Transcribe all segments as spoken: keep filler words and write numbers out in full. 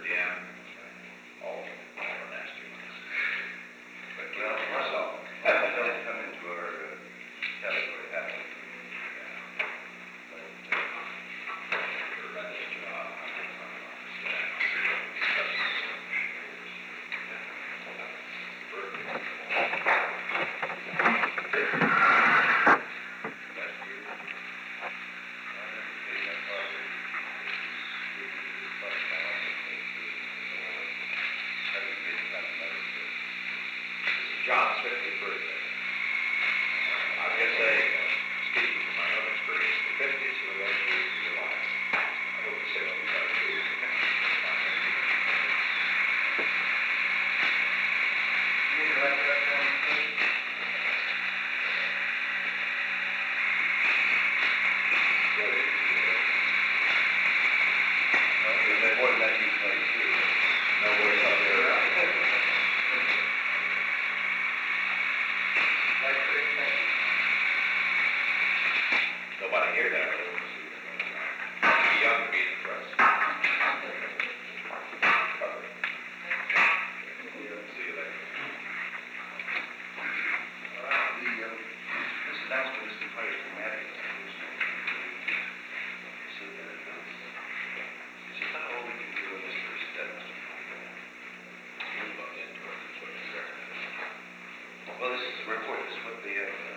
yeah. All, all the nasty ones. But keep Well, it to most yourself. of them don't come into our uh, category happily. But, uh, Tremendous job. John's fiftieth birthday. I was gonna say, uh, speaking from my own experience, the fifties are the best years of your life. I hope the sixties are too. No worries out there. Don't want to hear that. Too young to be in the press. See you later. This announcement is quite dramatic. So that it does. It's about all we can do in this first step. Well, this is a report. This is what they have done.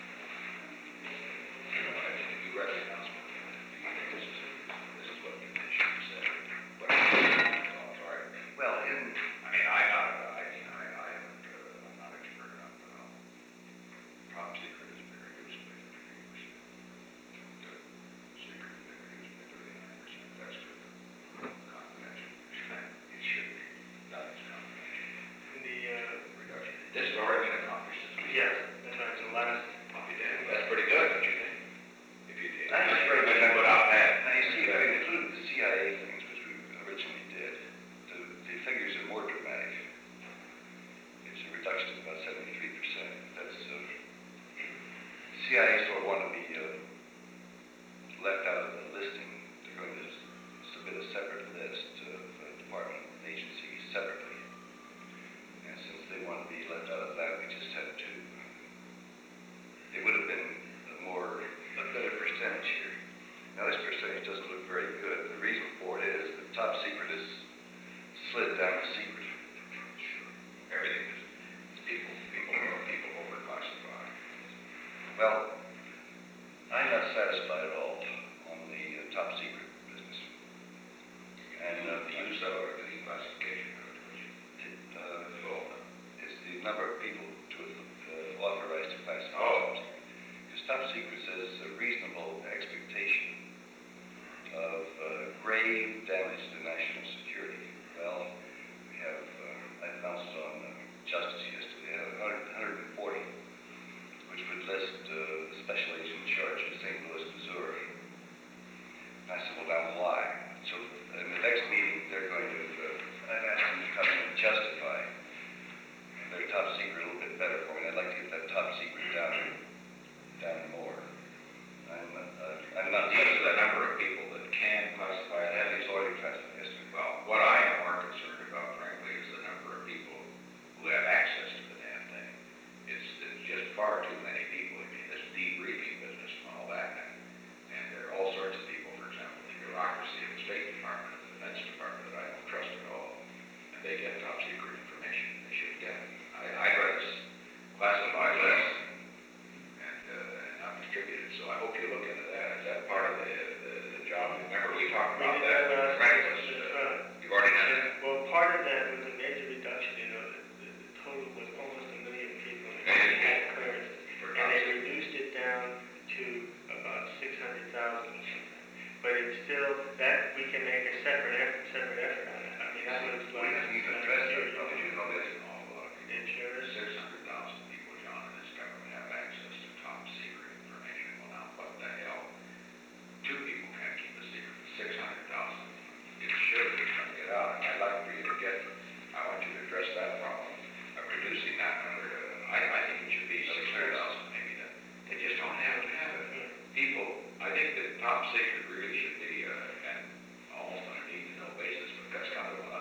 You read the announcement. Do you think this is, this is what the commission said? What thoughts are? Well, in I mean, I'm not, I mean, I, I haven't, uh, I'm not expert enough to know. Top secret has been reduced by thirty percent. Secret has been reduced by thirty-nine percent. That's good. Confidential. It should be. Not as confidential. The, uh, Reduction. This has already been accomplished this week. yes, that's right, the last, You did. That's pretty good, don't you think? If you did. I think it's very good. Without that. Now, you see, I included the C I A things, which we originally did. The, the figures are more dramatic. It's a reduction of about seventy-three percent. That's, uh, C I A sort of want to be uh, left out of the listing. They're going to submit a separate list of uh, department agencies separately. And since they want to be left out of that, we just had to, it would have been a more, a better percentage here. Now, this percentage doesn't look very good. The reason for it is the top secret is slid down to secret. Everything is, people, people, people overclassify. Well, I'm not satisfied at all on the uh, top secret business. And uh, the use of or the declassification of it. it, uh, is the number of people to uh, authorized to classify. Oh. Because top secret says a reasonable expectation of uh, grave damage to national security. Well, we have, uh, I announced on uh, Justice yesterday, uh, one hundred forty, which would list uh, the special agent in charge in Saint Louis, Missouri. And I said, well, now why? So in the next meeting, they're going to, uh, I've asked them to come in and justify their top secret a little bit better for me. I'd like to get that top secret down, down more. I'm, uh, I'm not. These are the number of people that can classify I that. have these already classified. Yes, sir. Well, what I am more concerned about, frankly, is the number of people who have access to the damn thing. It's, it's just far too many people. I mean, this debriefing business and all that, and, and there are all sorts of people, for example, the bureaucracy of the State Department and the Defense Department that I don't trust at all, and they get top secret information they should get. I, I'd rather s- classify less and, uh, and not distribute it, so I hope you look into that. Is that part of the, the, the job? Remember, we talked we about did that. that last, Regulus, that's uh, right. You've already done that? Well, part of that was a major reduction, you know, the, the, the total was almost a million people in Million had people. clearances. For And they top secret. reduced it down to about six hundred thousand or something. But it's still, that, we can make a separate effort, separate effort on it. I mean, that was We like. haven't even addressed that. How did you know there's an awful lot of people? It sure is. Six hundred thousand people, John, in this government have access to top secret information. Well, now, what the hell? Two people can't keep a secret. Six hundred thousand. It should be trying to get out, and I'd like for you to get, I want you to address that problem of reducing that number to, I, I think it should be six hundred thousand, maybe, that they just don't have to have it. People, I think that top secret really should be, uh, and almost on a need to know basis, but that's kind of what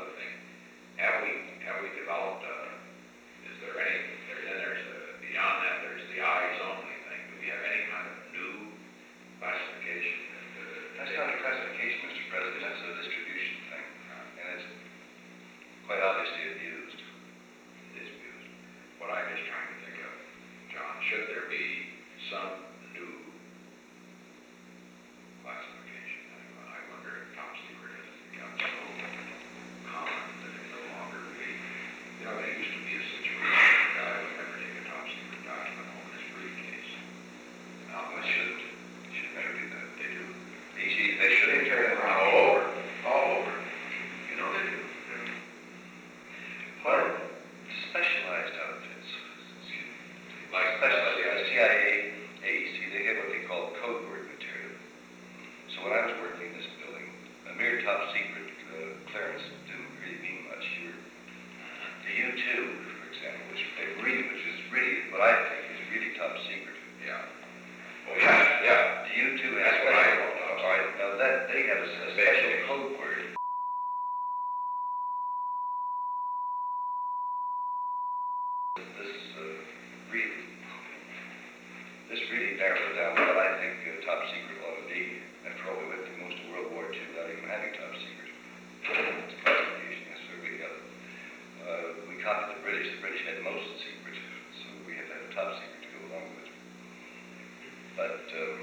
This, uh, really, this really narrowed down what I think uh, top secret ought to be. After all, we went through most of World War Two without even having top secret. It's classification, yes, sir, we got it. Uh, we copied the British. The British had most secret, so we had to have a top secret to go along with it. But um,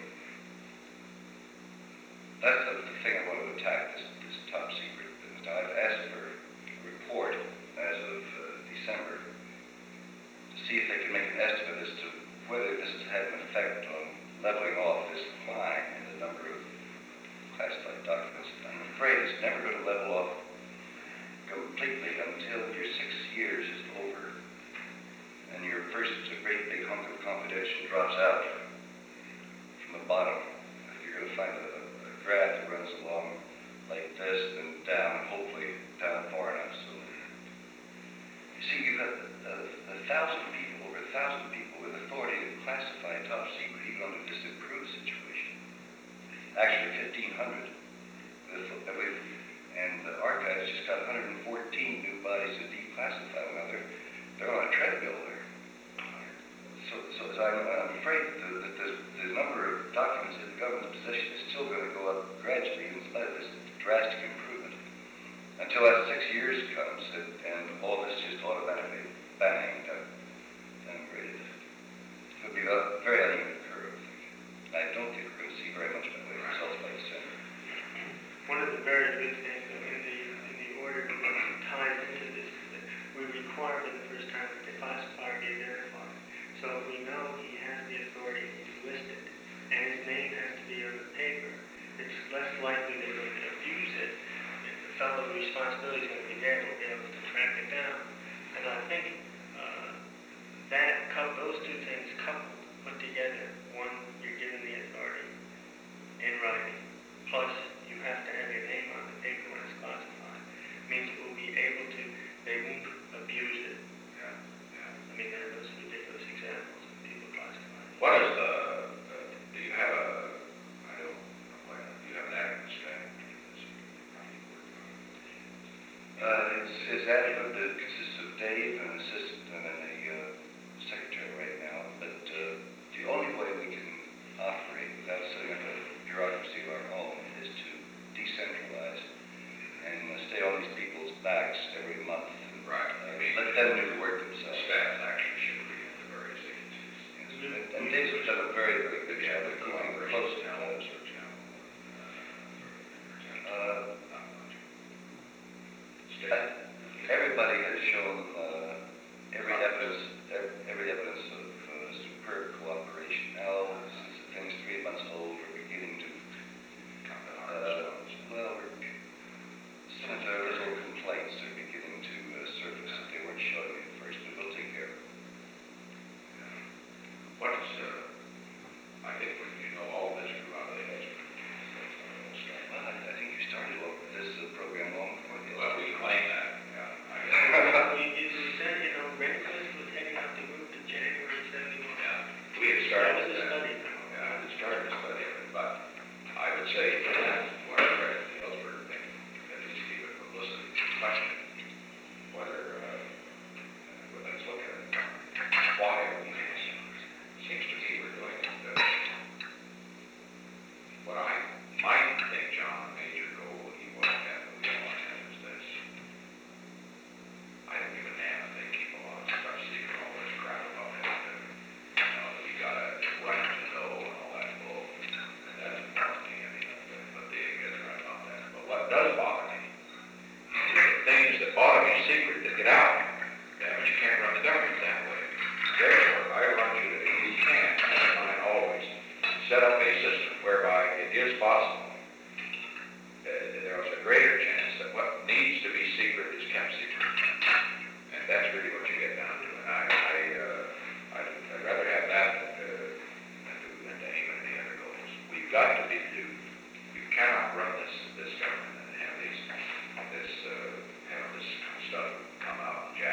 that's the, the thing I want to attack, this, this top secret business. Now, I've asked for a report as of uh, December to see if they can make an estimate as to whether this has had an effect on leveling off this decline in the number of classified documents. I'm afraid it's never going to level off completely until your six years is over and your first great big hunk of confidential drops out from the bottom. You're going to find a, a graph that runs along like this and down, hopefully down far enough. So you see, you've got a, a thousand people, over a thousand people with authority to classify top secret even under this improved situation. Actually, fifteen hundred. And the archives just got one hundred fourteen new bodies to declassify. Now they're, they're on a treadmill there. So, so as I'm, I'm afraid that the, the, the number of documents in the government's possession is still going to go up gradually in spite of this drastic improvement. Until that six years comes and, and all this just automatically bang, down, downgraded. It'll be a very uneven curve. I don't think we're going to see very much by way of results by December. One of the very good things in the, in the order that ties into this is that we require for the first time that the classifier be verified. So we know he has the authority, he's listed, and his name has to be on the paper. It's less likely they're going to abuse it. The fellow's responsibility is going to be there to be able to track it down. And I think uh, that couple, those two things coupled, put together, one, you're given the authority in writing, plus you have to have your name on the paper when it's classified, means we'll be able to, they won't abuse it. Yeah, yeah. I mean, there are those ridiculous examples of people classifying. What is the, uh, do you have a, I don't know, what- do you have an active strategy? Uh, it's, it's adequate. It consists of Dave, an assistant, and then a uh, secretary right now. But uh, the only way we can operate without setting up a bureaucracy of our own is to decentralize and uh, stay on these people's backs every month. Right. Uh, I mean, let them do the work themselves. Staff actually should be in the various agencies. Yes. And, and Dave's done a very, very good job of keeping close to Now, that. for example. Uh, Not much. State. Uh, Everybody has shown uh, every evidence, ev- every evidence of uh, superb cooperation. Now, since the thing's three months old, we're beginning to, uh, well, we're, some of their little complaints are beginning to uh, surface that they weren't showing at first, but we'll take care of it. What is, uh, I think when you know all this grew out of the history. Well, I, I think you started off with this uh, program long before the Well, we claim that, yeah. I- We, it was then, you know, Rehnquist was heading out the group in January seventy-one. Yeah, we had started That was a that. study. Yeah, we had started a study of it, but I would say, what I read in the Ellsberg thing, at least give it publicity, question whether, uh, well, let's look at it. Why are we doing this? Seems to me we're doing it, uh, what I might think John, major goal he would have, we want to have is this. I don't give a damn if they keep a lot of stuff secret, all this crap about it. You know, we gotta run to know and all that bull. And that's not me, I mean, but they get right about that. But what does bother me is the things that bother me secret that get out. Yeah, but you can't run the government that way. Therefore, I want you to, if you can, have in mind always, set up a system whereby it is possible. Uh, there is a greater chance that what needs to be secret is kept secret. And that's really what you get down to. And I, I, uh, I'd, I'd rather have that than, uh, than to, than to aim at any other goals. We've got to be, do, we cannot run this, this government and have these, this, uh, have this stuff come out and jack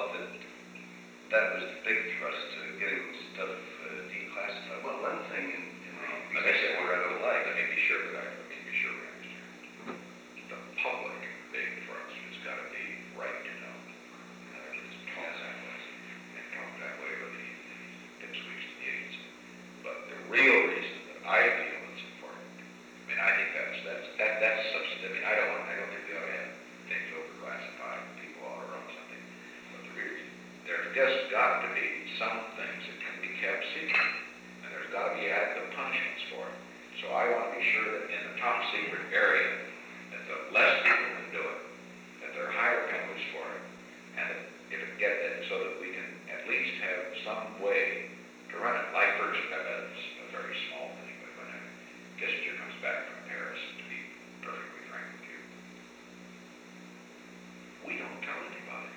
thought that that was the big thrust, uh, getting stuff uh, declassified. Well, one thing in, in the Let me say, executive order I don't like, let me be sure that I, let me be sure we understand. The public being for us has got to be right to know. In other words, talk that way, and talk that way with the pipsqueaks and the idiots. But the real reason that I feel it's important, I mean, I think that's, that's, that, that's substantive. I mean, I don't want, I don't think we ought to have things overclassified, people ought to run something. But the real reason, there's just got to be some things that can be kept secret, and there's got to be adequate punishments for it. So I want to be sure that in the top secret area, that the less people can do it, that there are higher penalties for it, and that if it get it, so that we can at least have some way to run it. Like first, I bet it's a very small thing, but when a Kissinger comes back from Paris, to be perfectly frank with you, we don't tell anybody.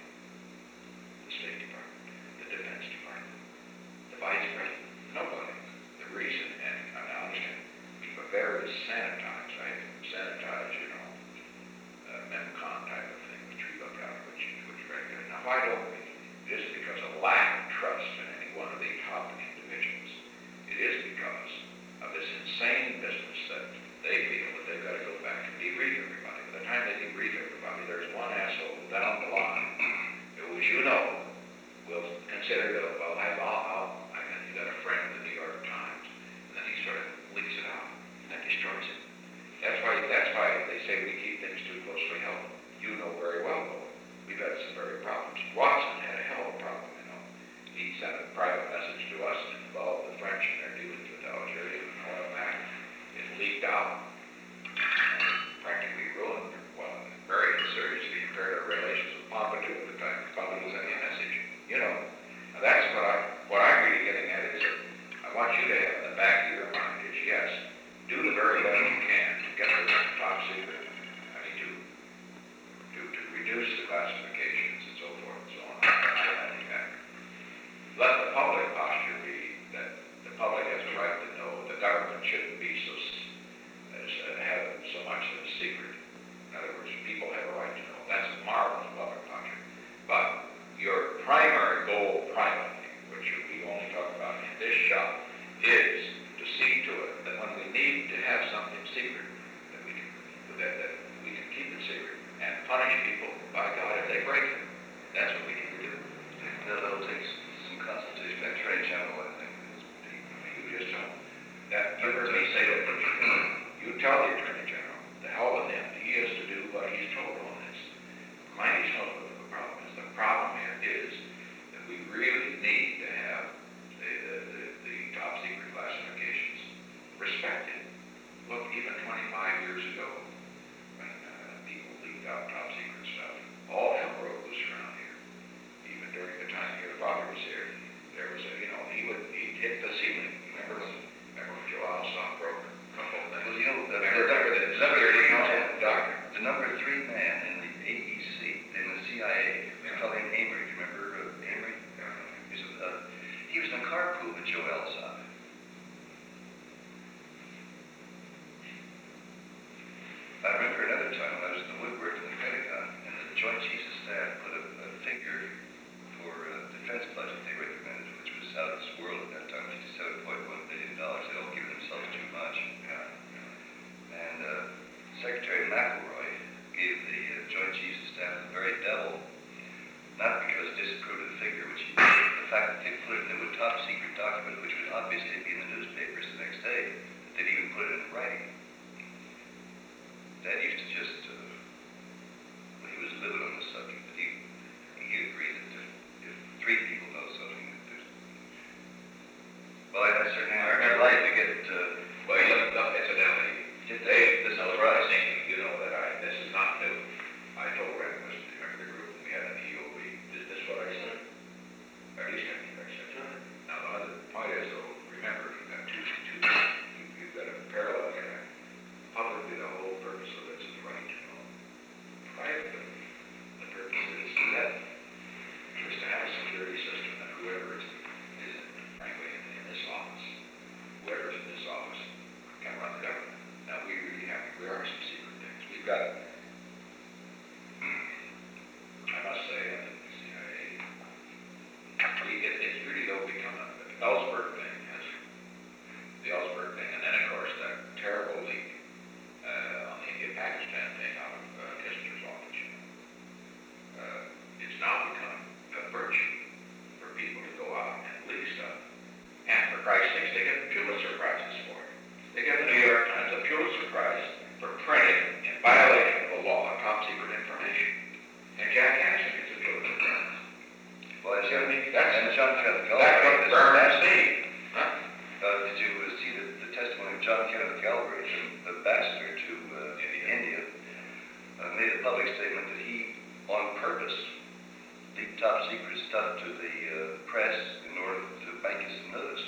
The State Department, the Defense Department, the Vice President, nobody. The reason, and I understand, keep a very sanitized, right? Sanitized, you know, uh, MemCon type of thing, which we look out, which, which regulate. Now, why don't we? It is because of lack of trust in any one of the top individuals. It is because of this insane business that they feel that they've got to go back and debrief everybody. By the time they debrief everybody, there's one asshole down the line who, as you know, will consider that, well, I've, I'll, I'll, I got, you got a friend in the New York Times, and then he sort of leaks it out, and that destroys it. That's why, that's why they say we keep things too closely held. You know very well, though, we've had some very problems. Watson had a hell of a problem, you know. He sent a private message to us that involved the French in their dealings with Algeria and oil back. It leaked out, and practically ruined, well, very seriously impaired our relations with Pompidou at the time. Pompidou sent me a message. You know, now that's what I, what I'm really getting at is that I want you to have in the back of your mind is, yes, do the very best you can to get to the top secret. I mean, to, to, to reduce the classifications and so forth and so on. I think that. Let the public posture be that the public has a right to know the government shouldn't be so, as, uh, have so much of a secret. In other words, people have a right to know. That's a marvelous public posture. But your primary goal privately, which we only talk about in this shop, is to see to it that when we need to have something secret, that we can, that, that we can keep it secret and punish people, by God, if they break it. That's what we need to do. that'll take some consultation with the Attorney General, I think. You just don't. That, you heard me say that, you tell the Attorney General, the hell with him, he has to do what he's told on this. Mighty knows what the problem is. The problem here is that we really need to have the, the, the, the top secret classifications respected. Look, even twenty-five years ago, when uh, people leaked out top secret stuff, all hell broke loose around here. Even during the time your father was here, there was a, you know, he would, he'd hit the ceiling. Remember when, remember when Joe Alsop broke a couple of things? Well, you know, the, Remember, the, remember the the number security three council man, doctor? the number three man in the A E C, in the C I A, a fellow named Amory, remember uh, Amory? He was, uh, he was in a carpool with Joe Alsop. I remember another time when I was in the woodwork in the Pentagon, and the Joint Chiefs of Staff put a, a figure for a defense budget they recommended, which was out of this world at that time, fifty-seven point one billion dollars. They don't give themselves too much. And uh, Secretary McElroy gave the uh, Joint Chiefs of Staff the very devil, not because he disapproved of the figure, which he did, but the fact that they put it into a top secret document, which would obviously be in the newspapers the next day, that they'd even put it in writing. Dad used to just, uh, well, he was livid on the subject, but he, he agreed that if, if three people know something, that there's, well, I, I certainly, I'd like to get, uh, Well, you look, look, incidentally, they, this is what I was thinking, you know, that I, this is not new. I told Red West, remember the group, we had an E O B, is this what I said? Or at least I think I said. Now, the other point is, though, remember, you've got two, two, you- you've got a parallel track. Publicly, the whole purpose of this is right was stuff to the uh, press in order to make us notice.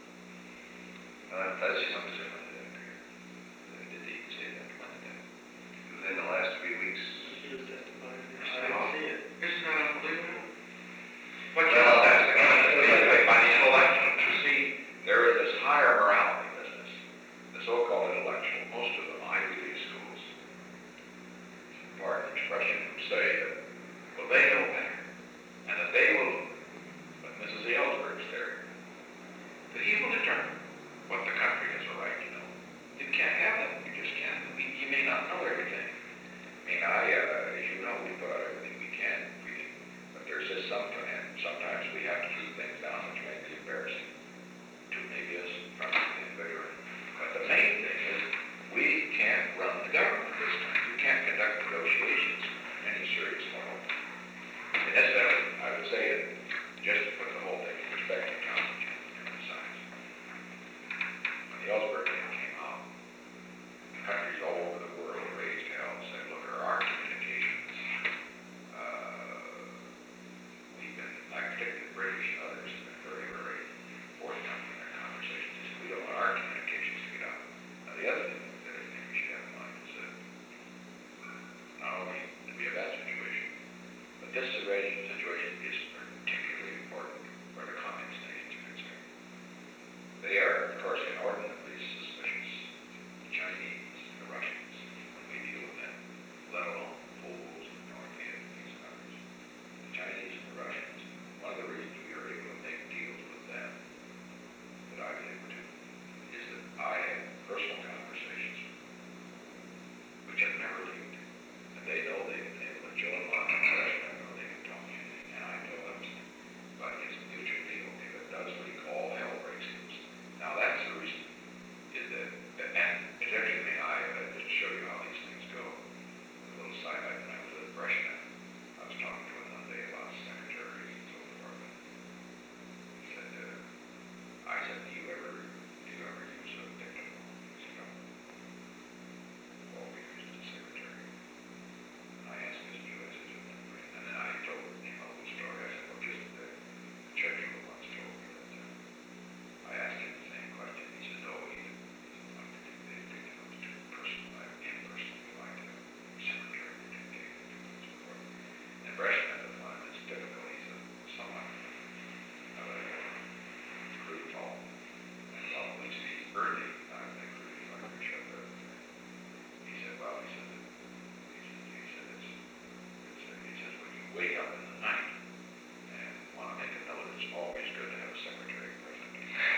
Uh, that's just Something different than that here. Did he say that? When did that? within the last three weeks. She was testifying. I Oh. didn't see it. Isn't that unbelievable? But you know, that's the kind of thing, by the intellectual, you see, there is this higher morality business, the so-called intellectual, most of them Ivy League schools, pardon the expression, say that, well, they know better, and that they will, but Missus Ellsberg's there, that he will determine what the country has a right to know. You can't have that, you just can't. You, you may not know everything. I mean, I, uh, as you know, we put out everything we can, we can, but there's just some, and sometimes we have to keep things down, which may be embarrassing to maybe us from the individual. But the main thing is, we can't run the government this time. We can't conduct negotiations in any serious level. And that's, uh, I would say, that just to put the whole thing in perspective, Council, you emphasize. When the Ellsberg thing came out, countries all over the world raised hell and said, look, are our communications, uh, we've been, I particularly the British and others have been very, very forthcoming in their conversations. They said, we don't want our communications to get out. Now, the other thing that I think we should have in mind is that not only do we have that situation, but this situation situation is particularly important where the communist nations are concerned. They are, of course, inordinately suspicious. The Chinese, the Russians, when we deal with them, let alone Poles and North Vietnamese and others. The Chinese and the Russians, one of the reasons we are able to make deals with them that I've been able to is that I have personal conversations with them, which have never leaked. And they know they've been able to Joe and Mark and the rest of them know they can talk anything, and I know them. But it's a mutual deal. If it does leak, all hell breaks loose. Now that's the reason, is that, and particularly I, uh, just to show you how these things go, a little side item, when I was at Brezhnev, I was talking to him one day about secretaries and so forth. He said, uh, I said, do you ever, do you ever use a dictaphone? He said, no. Well, we use the secretary. And I asked his U S and then I told him a whole story. I said, well, just the Churchill once told me that, uh, I asked him the same question. He said, no, he didn't. He said, no, they didn't think it was too personal. I impersonally like to have a secretary to communicate with and so forth. And Brezhnev, at one of his difficulties, uh, somewhat of a crude fall. And well, at least he's early, I think, crude, like we showed there. He said, well, he said, that, he said, he said, it's, it's, uh, he says, when you wake up in the night and want to make a note, it's always good to have a secretary present.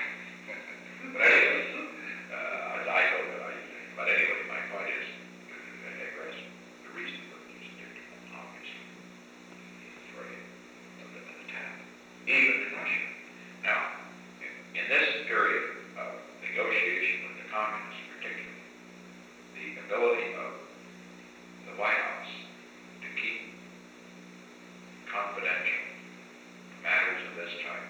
But anyway, uh, I, I told him, I, but anyway, my point is, I digress, the reason for using dictaphone, obviously, is afraid of the, of the attack, even in Russia. Now, in, in this period of negotiation with the communists particularly, the ability of the White House to keep confidential matters of this type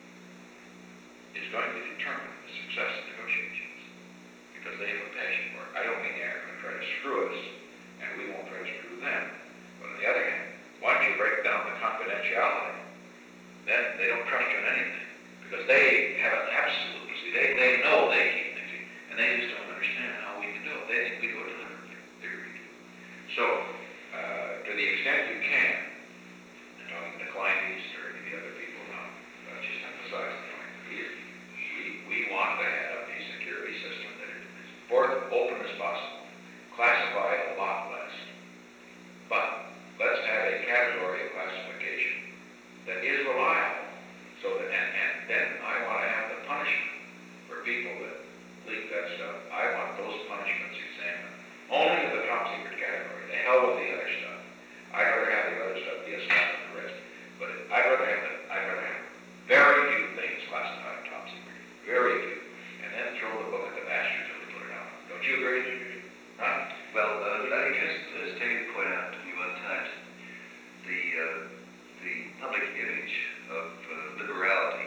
is going to determine the success of negotiations because they have a passion for it. I don't mean they're going to try to screw us and we won't try to screw them. But on the other hand, once you break down the confidentiality, then they don't trust you on anything because they have an absolute, see, they, they know they keep things and they just don't understand how we can do it. They think we do it deliberately. They really do. So, uh, to the extent you can, and talking to Kleinies or any of the other people now, uh, just emphasize the point that we, we, we want to have a security system that is as open as possible, classified a lot less, but let's have a category of classification that is reliable, so that, and, and then I want to have the punishment for people that leak that stuff. I want those punishments examined only in the top secret category. The hell with the other stuff. I'd rather have the other stuff be a slap in the wrist. But I'd rather have the, I'd rather have very few things classified top secret. Very few. And then throw the book at the bastards and put it out. Don't you agree? Huh? Well, uh, I just, as David pointed out to me one time, the, uh, the public image of uh, liberality,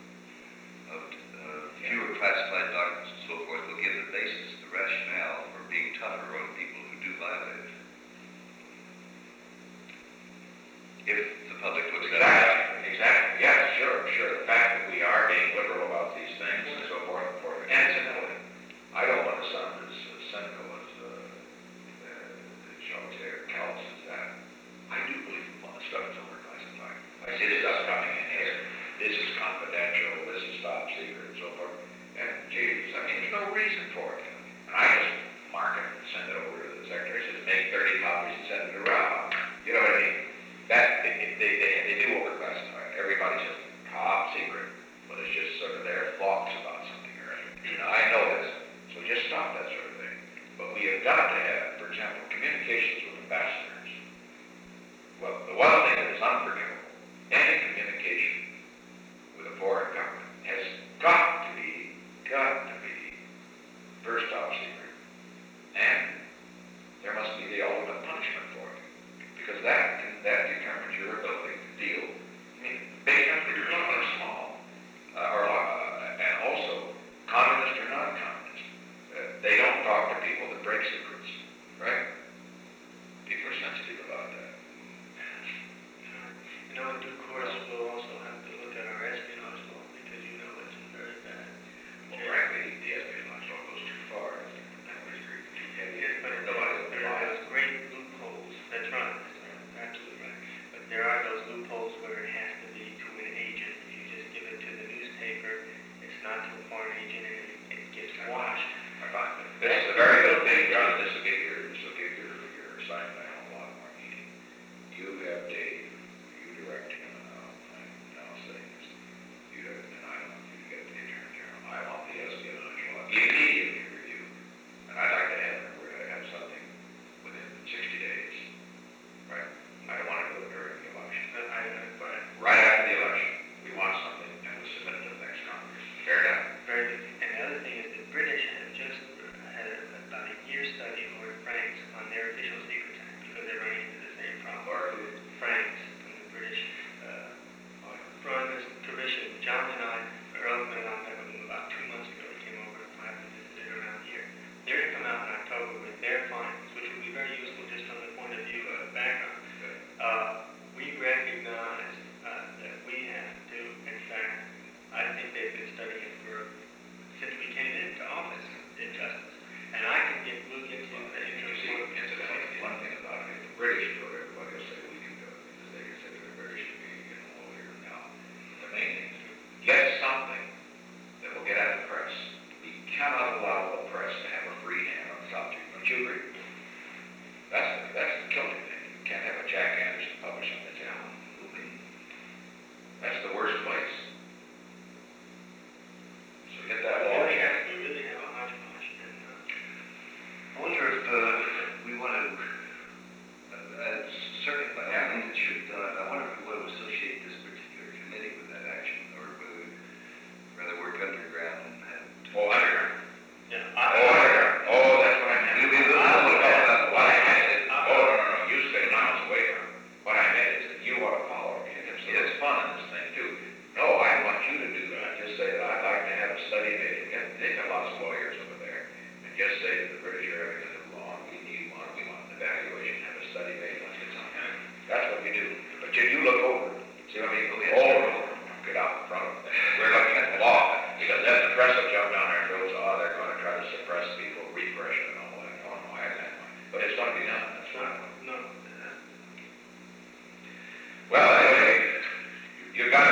of uh, fewer classified documents and so forth, will give the basis, the rationale for being tougher on people who do violate it. If the public looks at it. Exactly. confidential, this is top secret, and so forth. And geez, I mean, there's no reason for it. And I just mark it and send it over to the secretary, says, make thirty copies and send it around. You know what I mean? That, they, they, they, they do overclassify it. Everybody says top secret, but it's just sort of their thoughts about something, right? Now, I know this, so just stop that sort of thing. But we have got to have, for example, communications with ambassadors. Well, the one thing that is unforgivable, any communication with a foreign government has got to be, got to be first top secret. And there must be the ultimate punishment for it. Because that, that determines your ability to deal. I mean, big countries are small, uh, or, uh, and also, communist or non-communist, uh, they don't talk to people that break secrets, right? People are sensitive about that. You know, in due course, we'll also have to look at our espionage law, because you know it's very bad. Well, frankly, the espionage law goes too far. I would agree with you. Yes, but Nobody will there buy are it. those great loopholes, that's right, that's right, absolutely right. But there are those loopholes where it has to be to an agent. If you just give it to the newspaper, it's not to a foreign agent, and it, it gets washed. This is a very good thing, John. This will give your, this will give your, your assignment a lot more meaning. You have Dave, you direct him, and I'll, and I'll say this. You have, and I want you to get the Attorney General. I want the espionage law immediately reviewed. And I'd like to have, we're going to have something within sixty days, right? I don't want to do it during the election. But I, but Right after the election, we want something, and we'll submit it to the next Congress. Fair enough? very good. And the other thing is the British have just had about a year study of Lord Franks on their official secrets act, because they're running into the same problem. Or, Franks from the British, uh, from this commission, John and I, Earl and I met with them about two months ago. He came over to Platt and visited around here. They're to come out in October with their findings, which will be very useful just from the point of view of background. Uh, we recognize uh, that we have to, in fact, I think they've been studying for, since we came into office in justice. And I can get, we'll get to the you see, interim. incidentally, one thing about it, if the British do it, everybody will say we can do it, because they can say to the British, we can get a lawyer now. The main thing is to get something that will get out of the press. We cannot allow the press to have a free hand on the subject. Don't you agree? That's the, that's the killing thing. You can't have a Jack Anderson publish something that's out. That's the worst place. So get that law We checked. really- we really have a hodgepodge, and, uh, I wonder if, uh, we want to, uh, uh, certainly, by all means, it should, uh, I wonder if we want to associate this particular committee with that action, or whether we rather work underground and have. Oh, underground. yeah, Oh, I, underground. Oh, that's what I meant. We- we will- I was talking about what I meant is, oh, no, no, no, you stay miles away from it. What I meant is that you ought to follow me, and so it's fun in this thing too. No, I want you to do that. Just say that I'd like to have a study made. Get- They've got lots of lawyers over there. And just say that the British are having a new law, and we need one, we want an evaluation, have a study made, let's get something. That's what we do. But you, you look over, see what I mean? Look over, get out in front of them. We're looking at the law, because then the press will jump down there and go, oh, they're gonna try to suppress people, repression and all that. Oh, no, I have that one. But it's gonna be done, that's not. no, uh, Well, anyway, you- you've got